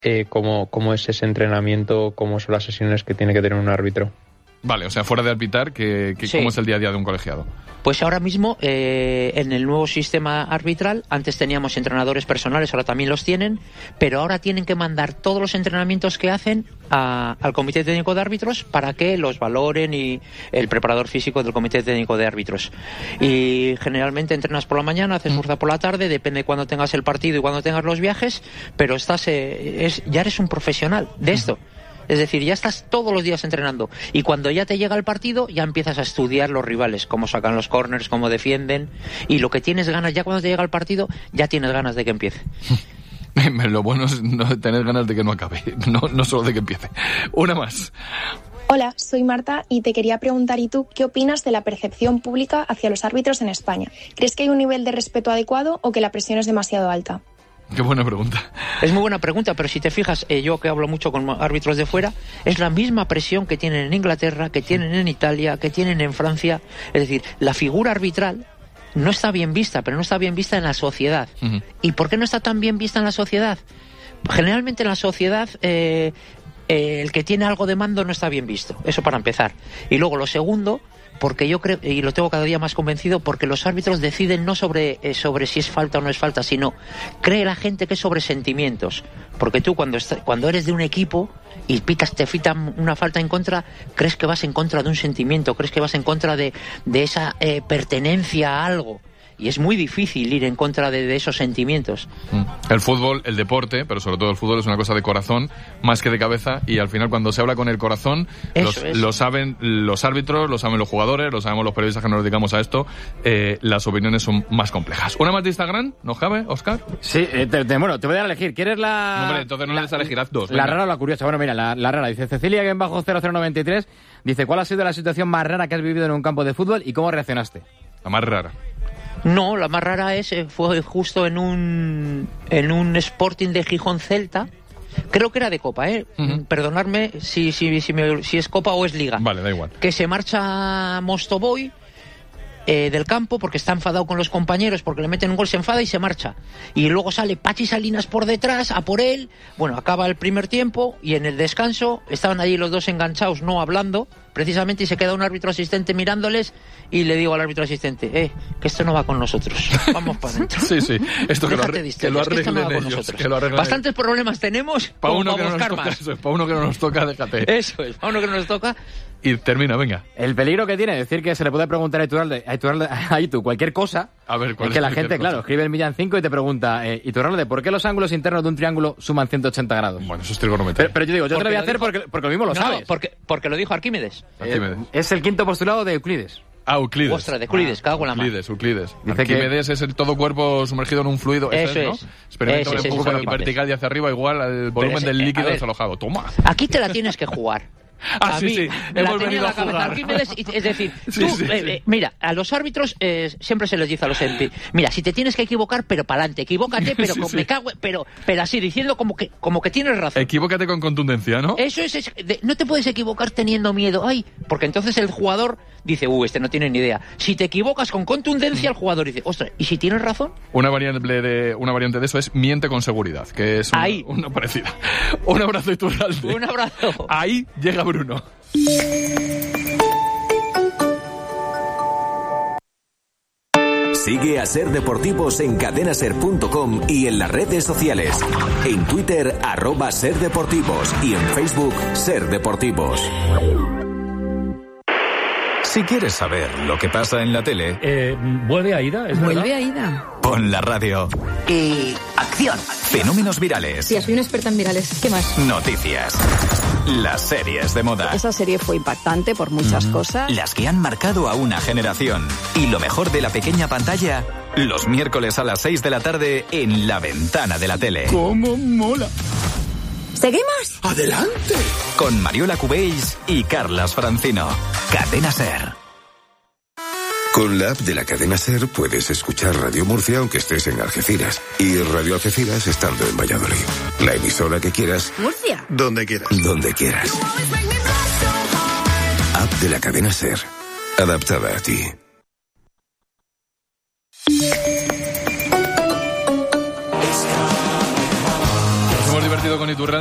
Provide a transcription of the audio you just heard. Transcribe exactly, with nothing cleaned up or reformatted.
eh, cómo, cómo es ese entrenamiento, cómo son las sesiones que tiene que tener un árbitro. Vale, o sea, fuera de arbitrar, que, que Sí. ¿cómo es el día a día de un colegiado? Pues ahora mismo, eh, en el nuevo sistema arbitral, antes teníamos entrenadores personales, ahora también los tienen, pero ahora tienen que mandar todos los entrenamientos que hacen a, al Comité Técnico de Árbitros para que los valoren, y el preparador físico del Comité Técnico de Árbitros. Y generalmente entrenas por la mañana, haces fuerza por la tarde, depende de cuándo tengas el partido y cuándo tengas los viajes, pero estás eh, es, ya eres un profesional de esto. Es decir, ya estás todos los días entrenando, y cuando ya te llega el partido ya empiezas a estudiar los rivales, cómo sacan los corners, cómo defienden, y lo que tienes ganas, ya cuando te llega el partido ya tienes ganas de que empiece. Lo bueno es no tener ganas de que no acabe, no, no solo de que empiece. Una más. Hola, soy Marta y te quería preguntar, ¿y tú qué opinas de la percepción pública hacia los árbitros en España? ¿Crees que hay un nivel de respeto adecuado o que la presión es demasiado alta? Qué buena pregunta. Es muy buena pregunta, pero si te fijas, eh, yo que hablo mucho con árbitros de fuera, es la misma presión que tienen en Inglaterra, que tienen en Italia, que tienen en Francia. Es decir, la figura arbitral no está bien vista, pero no está bien vista en la sociedad. Uh-huh. ¿Y por qué no está tan bien vista en la sociedad? Generalmente en la sociedad eh, eh, el que tiene algo de mando no está bien visto. Eso para empezar. Y luego lo segundo, porque yo creo, y lo tengo cada día más convencido, porque los árbitros deciden no sobre, eh, sobre si es falta o no es falta, sino cree la gente que es sobre sentimientos. Porque tú cuando, está, cuando eres de un equipo y pitas, te fitan una falta en contra, crees que vas en contra de un sentimiento, crees que vas en contra de, de esa eh, pertenencia a algo. Y es muy difícil ir en contra de, de esos sentimientos. El fútbol, el deporte, pero sobre todo el fútbol es una cosa de corazón más que de cabeza, y al final cuando se habla con el corazón, los, lo saben los árbitros, lo saben los jugadores, lo sabemos los periodistas que nos dedicamos a esto, eh, las opiniones son más complejas. ¿Una más de Instagram? ¿Nos cabe, Óscar? Sí, eh, te, te, bueno, te voy a dar a elegir. ¿Quieres la...? No, hombre, entonces no le des a elegir, haz dos. La venga. rara o la curiosa. Bueno, mira, la, la rara. Dice Cecilia, que en bajo cero cero noventa y tres, dice, ¿cuál ha sido la situación más rara que has vivido en un campo de fútbol y cómo reaccionaste? La más rara. No, la más rara es fue justo en un en un Sporting de Gijón Celta. Creo que era de Copa, ¿eh? Uh-huh. Perdonadme si si si, me, si es Copa o es Liga. Vale, da igual. Que se marcha Mostoboy eh, del campo porque está enfadado con los compañeros, porque le meten un gol, se enfada y se marcha. Y luego sale Pachi Salinas por detrás a por él. Bueno, acaba el primer tiempo y en el descanso estaban allí los dos enganchados, no hablando, precisamente, y se queda un árbitro asistente mirándoles, y le digo al árbitro asistente, eh, que esto no va con nosotros, vamos para adentro. Sí, sí, esto que lo, arre- de que lo arreglen que no va con ellos, nosotros. que lo arreglen Bastantes ellos. problemas tenemos para uno, para que no buscar nos toca, más. eso es, para uno que no nos toca, déjate. Eso es, para uno que no nos toca. Y termina, venga. El peligro que tiene, es decir, que se le puede preguntar a Iturralde, a Iturralde, a Itu, cualquier cosa. A ver, ¿cuál es que es la cualquier gente, cosa? claro, escribe el Millán cinco y te pregunta, eh, Iturralde, ¿por qué los ángulos internos de un triángulo suman ciento ochenta grados? Bueno, eso es trigonometría. Pero, pero yo digo, yo Porque te lo voy a lo hacer dijo- porque, porque lo mismo lo No, sabes. porque, porque lo dijo Arquímedes. Arquímedes. Eh, es el quinto postulado de Euclides. Ah, Euclides. Ostras, de Euclides, Ah, cago en la mano. Euclides, Euclides. Dice Arquímedes que... es el todo cuerpo sumergido en un fluido. Eso ese, ¿no? es. Experimento Ese, de ese, empuje ese, ese. vertical y hacia arriba igual al volumen ese, del eh, líquido a ver. desalojado. Toma. Aquí te la tienes que jugar. Ah, a sí, mí sí. la Hemos tenía venido en la a cabeza jugar. Arquímedes, y- es decir, Sí, tú, sí, eh, sí. eh, mira, a los árbitros eh, siempre se les dice a los M P, mira, si te tienes que equivocar, pero para adelante, equivócate, pero Sí, con- sí. me cago, en- pero, pero así, diciendo como que, como que tienes razón. Equivócate con contundencia, ¿no? Eso es, es de- no te puedes equivocar teniendo miedo, ay, porque entonces el jugador dice, uh, este no tiene ni idea. Si te equivocas con contundencia, el jugador dice, ostras, ¿y si tienes razón? Una variante de, una variante de eso es miente con seguridad, que es una, Ahí. una parecida. Un abrazo, Iturralde. Un abrazo. Ahí llega Bruno. Sigue a Ser Deportivos en cadena ser punto com y en las redes sociales. En Twitter, arroba Ser Deportivos, y en Facebook, Ser Deportivos. Si quieres saber lo que pasa en la tele, Eh, vuelve Aida, ¿es verdad? Vuelve Aida. pon la radio. Y acción. Fenómenos virales. Sí, soy una experta en virales. ¿Qué más? Noticias. Las series de moda. Esa serie fue impactante por muchas cosas. Las que han marcado a una generación. Y lo mejor de la pequeña pantalla, los miércoles a las seis de la tarde en La Ventana de la Tele. ¡Cómo mola! ¿Seguimos? ¡Adelante! Con Mariola Cubells y Carlas Francino. Cadena Ser. Con la app de la cadena SER puedes escuchar Radio Murcia aunque estés en Algeciras y Radio Algeciras estando en Valladolid. La emisora que quieras, Murcia. donde quieras. Donde quieras. App de la cadena SER. Adaptada a ti. Nos hemos divertido partido con Iturralde.